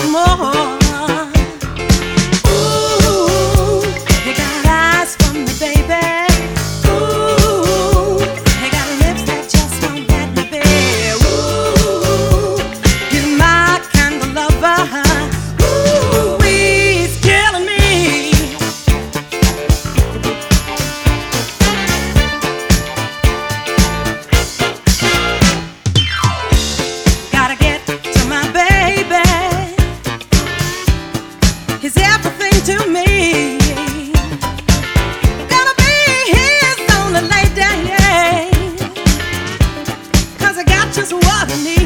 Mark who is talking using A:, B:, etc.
A: more. Ooh, you got eyes for me, baby. Ooh, you got lips that just won't let me be. Ooh, you're my kind of lover. Ooh, he's killing me. Gotta get to my baby. He's everything to me. Gonna be his only lady, yeah. 'Cause I got just what I need.